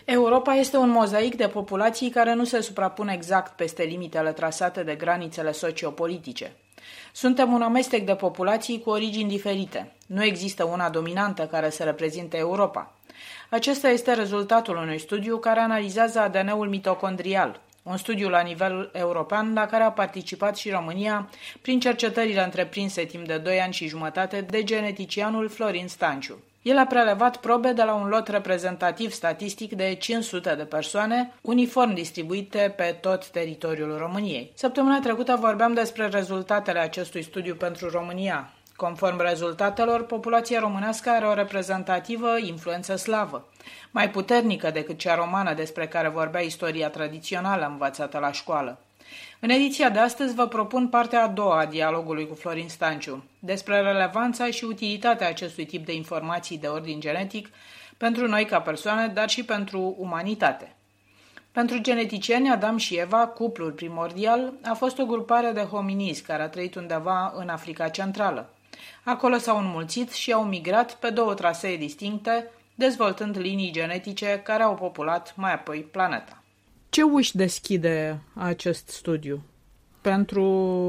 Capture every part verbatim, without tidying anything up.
Europa este un mozaic de populații care nu se suprapune exact peste limitele trasate de granițele sociopolitice. Suntem un amestec de populații cu origini diferite. Nu există una dominantă care să reprezinte Europa. Acesta este rezultatul unui studiu care analizează A D N-ul mitocondrial, un studiu la nivel european la care a participat și România prin cercetările întreprinse timp de doi ani și jumătate de geneticianul Florin Stanciu. El a prelevat probe de la un lot reprezentativ statistic de cinci sute de persoane, uniform distribuite pe tot teritoriul României. Săptămâna trecută vorbeam despre rezultatele acestui studiu pentru România. Conform rezultatelor, populația românească are o reprezentativă influență slavă, mai puternică decât cea romană despre care vorbea istoria tradițională învățată la școală. În ediția de astăzi vă propun partea a doua a dialogului cu Florin Stanciu, despre relevanța și utilitatea acestui tip de informații de ordin genetic pentru noi ca persoane, dar și pentru umanitate. Pentru geneticieni, Adam și Eva, cuplul primordial, a fost o grupare de hominizi care a trăit undeva în Africa Centrală. Acolo s-au înmulțit și au migrat pe două trasee distincte, dezvoltând linii genetice care au populat mai apoi planeta. Ce uși deschide acest studiu? Pentru,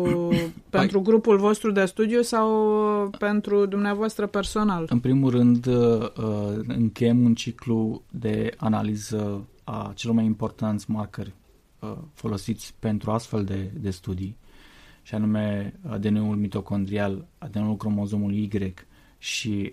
pentru grupul vostru de studiu sau pentru dumneavoastră personal? În primul rând, încheiem un ciclu de analiză a celor mai importanți marcări folosiți pentru astfel de, de studii, și anume A D N-ul mitocondrial, A D N-ul cromozomului Y și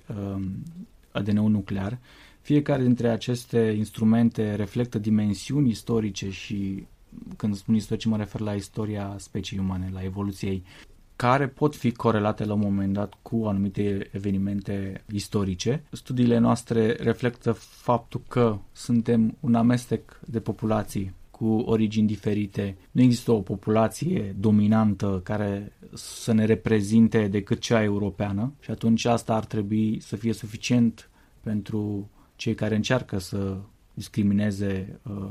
A D N-ul nuclear. Fiecare dintre aceste instrumente reflectă dimensiuni istorice și, când spun istorice, mă refer la istoria speciei umane, la evoluția ei, care pot fi corelate la un moment dat cu anumite evenimente istorice. Studiile noastre reflectă faptul că suntem un amestec de populații cu origini diferite. Nu există o populație dominantă care să ne reprezinte decât cea europeană și atunci asta ar trebui să fie suficient pentru cei care încearcă să discrimineze uh,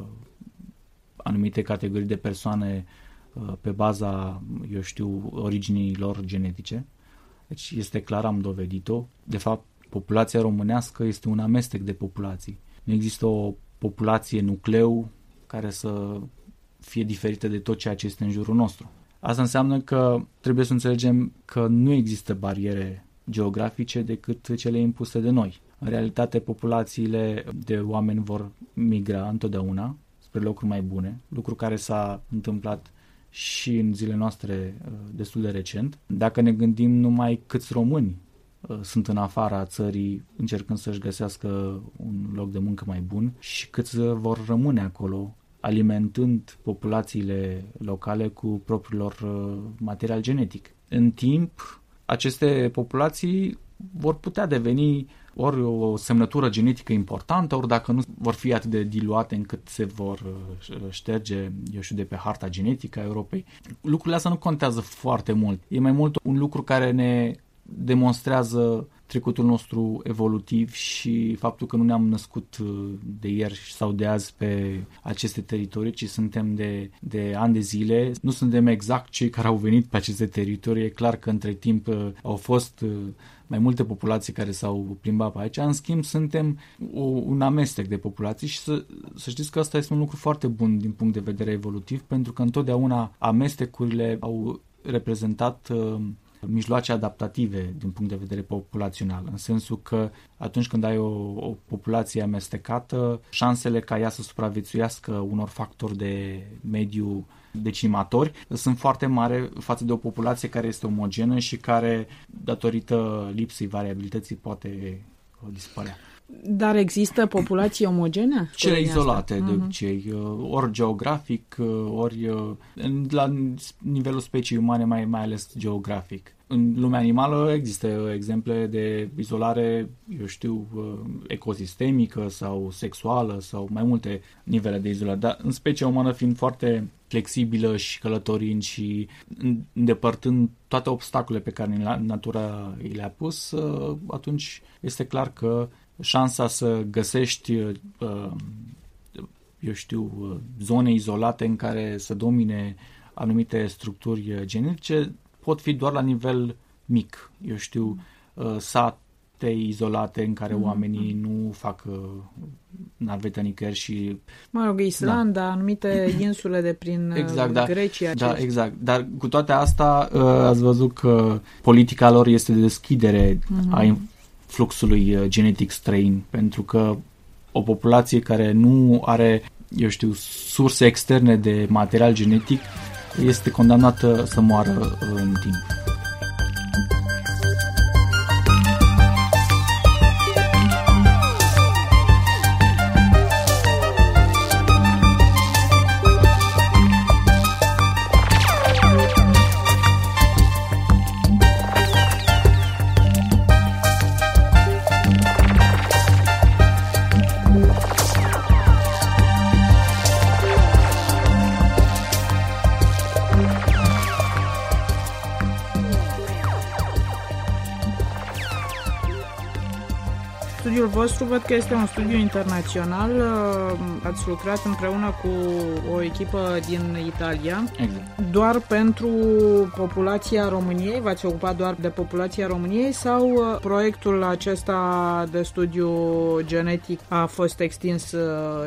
anumite categorii de persoane uh, pe baza, eu știu, originii lor genetice. Deci este clar, am dovedit-o. De fapt, populația românească este un amestec de populații. Nu există o populație nucleu care să fie diferită de tot ceea ce este în jurul nostru. Asta înseamnă că trebuie să înțelegem că nu există bariere geografice decât cele impuse de noi. În realitate, populațiile de oameni vor migra întotdeauna spre locuri mai bune, lucru care s-a întâmplat și în zilele noastre destul de recent. Dacă ne gândim numai câți români sunt în afara țării încercând să-și găsească un loc de muncă mai bun și câți vor rămâne acolo, alimentând populațiile locale cu propriul lor material genetic. În timp, aceste populații vor putea deveni ori o semnătură genetică importantă, ori dacă nu vor fi atât de diluate încât se vor șterge, eu știu, de pe harta genetică a Europei. Lucrurile astea nu contează foarte mult. E mai mult un lucru care ne demonstrează trecutul nostru evolutiv și faptul că nu ne-am născut de ieri sau de azi pe aceste teritorii, ci suntem de, de ani de zile. Nu suntem exact cei care au venit pe aceste teritorii. E clar că între timp au fost mai multe populații care s-au plimbat pe aici. În schimb, suntem o, un amestec de populații și să, să știți că asta este un lucru foarte bun din punct de vedere evolutiv, pentru că întotdeauna amestecurile au reprezentat uh, mijloace adaptative din punct de vedere populațional, în sensul că atunci când ai o, o populație amestecată, șansele ca ea să supraviețuiască unor factori de mediu decimatori sunt foarte mari față de o populație care este omogenă și care, datorită lipsei variabilității, poate dispărea. Dar există populații omogene? Cele izolate, de obicei, uh-huh. ori geografic, ori la nivelul speciei umane, mai, mai ales geografic. În lumea animală există exemple de izolare, eu știu, ecosistemică sau sexuală sau mai multe nivele de izolare, dar în specia umană fiind foarte flexibilă și călătorind și îndepărtând toate obstacolele pe care natura i le-a pus, atunci este clar că șansa să găsești, eu știu, zone izolate în care să domine anumite structuri genetice pot fi doar la nivel mic. Eu știu, sate foarte izolate în care mm-hmm. oamenii nu fac naveta nicăieri și... Mă rog, Islanda, da. anumite insule de prin exact, da. Grecia. Da, exact. Dar cu toate astea ați văzut că politica lor este de deschidere mm-hmm. a fluxului genetic străin, pentru că o populație care nu are, eu știu, surse externe de material genetic este condamnată să moară în timp. Studiul vostru văd că este un studiu internațional. Ați lucrat împreună cu o echipă din Italia. Exact. Doar pentru populația României? V-ați ocupat doar de populația României sau proiectul acesta de studiu genetic a fost extins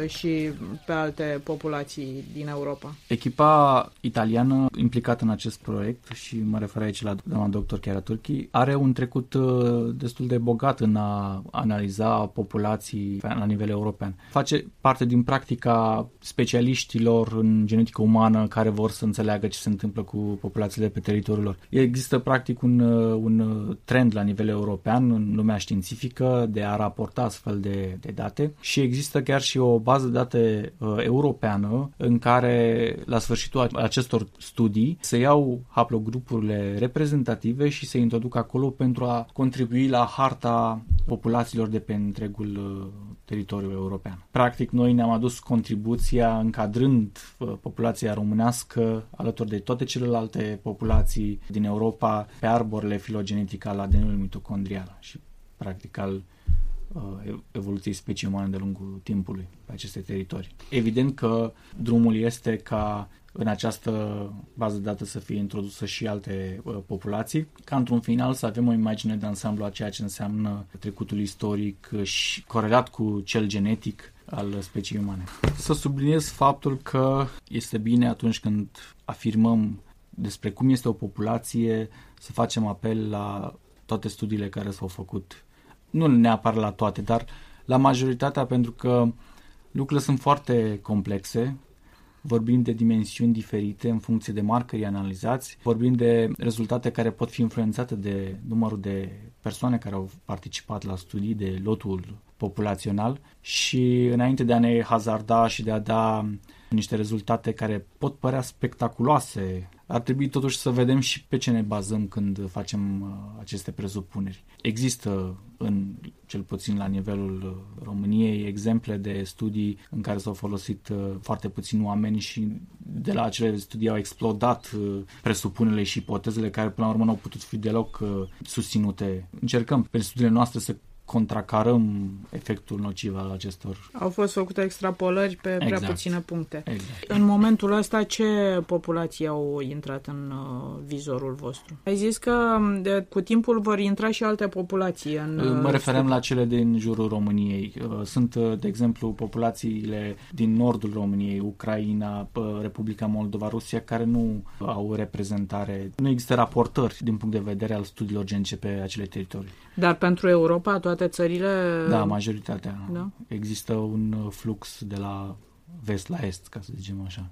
și pe alte populații din Europa? Echipa italiană implicată în acest proiect, și mă refer aici la doamna doctor Chiara Turchi, are un trecut destul de bogat în a analiza populații la nivel european. Face parte din practica specialiștilor în genetică umană care vor să înțeleagă ce se întâmplă cu populațiile pe teritoriul lor. Există practic un, un trend la nivel european în lumea științifică de a raporta astfel de, de date și există chiar și o bază de date uh, europeană în care la sfârșitul acestor studii se iau haplogrupurile reprezentative și se introduc acolo pentru a contribui la harta populațiilor de pe întregul uh, teritoriu european. Practic, noi ne-am adus contribuția încadrând uh, populația românească alături de toate celelalte populații din Europa pe arborele filogenetic al A D N-ului mitocondrial și practic al uh, evoluției speciei umane de lungul timpului pe aceste teritorii. Evident că drumul este ca în această bază de date să fie introdusă și alte uh, populații, ca într-un final să avem o imagine de ansamblu a ceea ce înseamnă trecutul istoric și corelat cu cel genetic al speciei umane. Să subliniez faptul că este bine atunci când afirmăm despre cum este o populație să facem apel la toate studiile care s-au făcut. Nu neapărat la toate, dar la majoritatea, pentru că lucrurile sunt foarte complexe. Vorbim de dimensiuni diferite în funcție de marcării analizați, vorbim de rezultate care pot fi influențate de numărul de persoane care au participat la studii, de lotul populațional și înainte de a ne hazarda și de a da niște rezultate care pot părea spectaculoase, ar trebui totuși să vedem și pe ce ne bazăm când facem aceste presupuneri. Există, în, cel puțin la nivelul României, exemple de studii în care s-au folosit foarte puțini oameni și de la acele studii au explodat presupunerile și ipotezele care până la urmă nu au putut fi deloc susținute. Încercăm pe studiile noastre să contracarăm efectul nociv al acestor. Au fost făcute extrapolări pe prea exact. puține puncte. Exact. În momentul ăsta, ce populații au intrat în uh, vizorul vostru? Ai zis că de, cu timpul vor intra și alte populații în uh, Mă referem la cele din jurul României. Sunt, de exemplu, populațiile din nordul României, Ucraina, Republica Moldova, Rusia, care nu au reprezentare. Nu există raportări din punct de vedere al studiilor genice pe acele teritorii. Dar pentru Europa, toate țările... Da, majoritatea. Da? Există un flux de la vest la est, ca să zicem așa.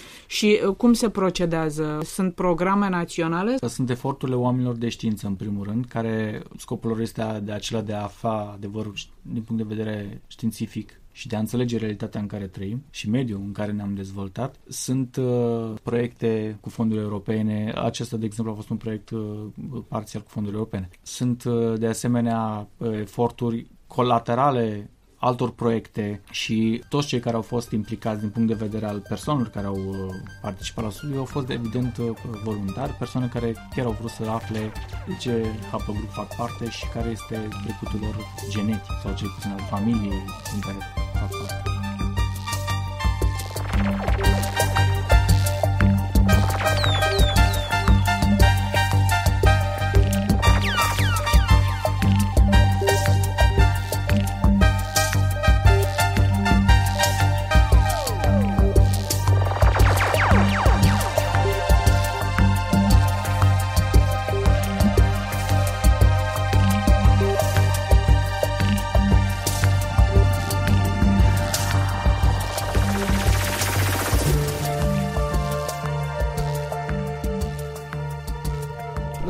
Și cum se procedează? Sunt programe naționale? Sunt eforturile oamenilor de știință, în primul rând, care scopul lor este de acela de a afla adevărul din punct de vedere științific și de a înțelege realitatea în care trăim și mediul în care ne-am dezvoltat. Sunt uh, proiecte cu fonduri europene. Acesta, de exemplu, a fost un proiect uh, parțial cu fonduri europene. Sunt, uh, de asemenea, uh, eforturi colaterale altor proiecte și toți cei care au fost implicați din punct de vedere al persoanelor care au participat la studiu au fost evident voluntari, persoane care chiar au vrut să afle de ce haplogrup fac parte și care este trecutul lor genetic sau cel puțin al familiei în care fac parte.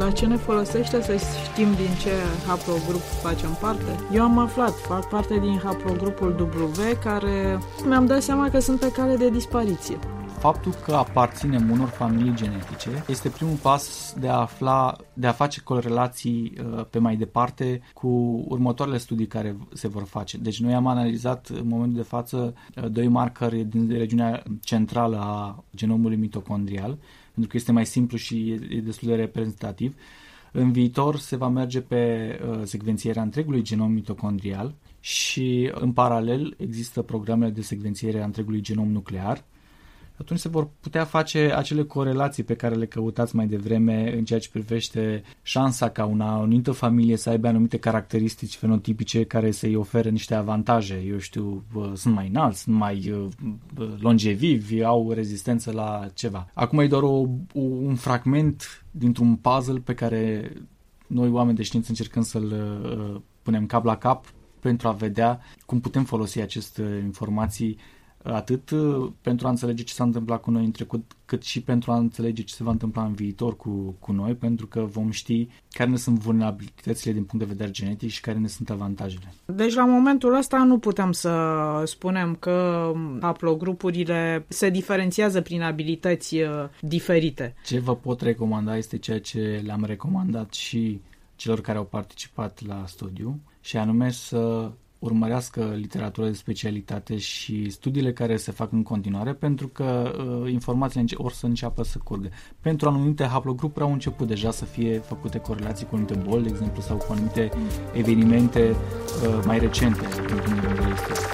Dar ce ne folosește să știm din ce haplogrup facem parte? Eu am aflat, fac parte din haplogrupul W, care mi-am dat seama că sunt pe cale de dispariție. Faptul că aparținem unor familii genetice este primul pas de a afla, de a face corelații uh, pe mai departe cu următoarele studii care se vor face. Deci noi am analizat în momentul de față uh, doi marcări din regiunea centrală a genomului mitocondrial, pentru că este mai simplu și e, e destul de reprezentativ. În viitor se va merge pe uh, secvențierea întregului genom mitocondrial și în paralel există programele de secvențiere a întregului genom nuclear. Atunci se vor putea face acele corelații pe care le căutați mai devreme în ceea ce privește șansa ca una anumită familie să aibă anumite caracteristici fenotipice care să-i ofere niște avantaje. Eu știu, sunt mai înalți, sunt mai longevivi, au rezistență la ceva. Acum e doar o, un fragment dintr-un puzzle pe care noi, oameni de știință, încercăm să-l punem cap la cap pentru a vedea cum putem folosi aceste informații atât pentru a înțelege ce s-a întâmplat cu noi în trecut, cât și pentru a înțelege ce se va întâmpla în viitor cu, cu noi, pentru că vom ști care ne sunt vulnerabilitățile din punct de vedere genetic și care ne sunt avantajele. Deci la momentul ăsta nu putem să spunem că haplogrupurile se diferențiază prin abilități diferite. Ce vă pot recomanda este ceea ce le-am recomandat și celor care au participat la studiu, și anume să urmărească literatura de specialitate și studiile care se fac în continuare, pentru că uh, informațiile or să înceapă să curgă. Pentru anumite haplogrupuri au început deja să fie făcute corelații cu anumite boli, de exemplu, sau cu anumite evenimente uh, mai recente din punct de vedere istoric.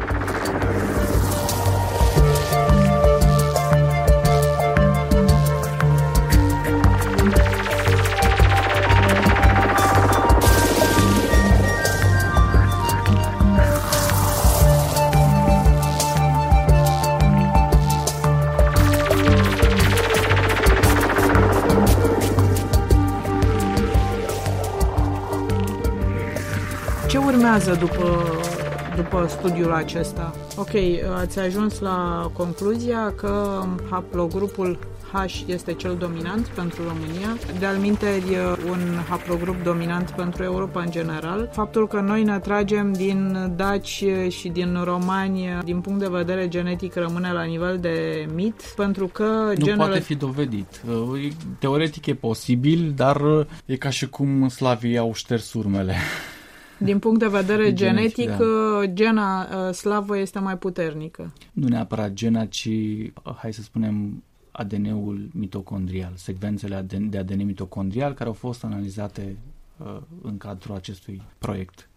Ce urmează după, după studiul acesta? Ok, ați ajuns la concluzia că haplogrupul H este cel dominant pentru România, de-al minteri un haplogrup dominant pentru Europa în general. Faptul că noi ne tragem din daci și din romani, din punct de vedere genetic, rămâne la nivel de mit, pentru că nu genele... poate fi dovedit. Teoretic e posibil, dar e ca și cum slavii au șters urmele. Din punct de vedere genetic, genetic, da. Gena slavă este mai puternică. Nu neapărat gena, ci, hai să spunem, A D N-ul mitocondrial, secvențele de A D N mitocondrial care au fost analizate uh, în cadrul acestui proiect.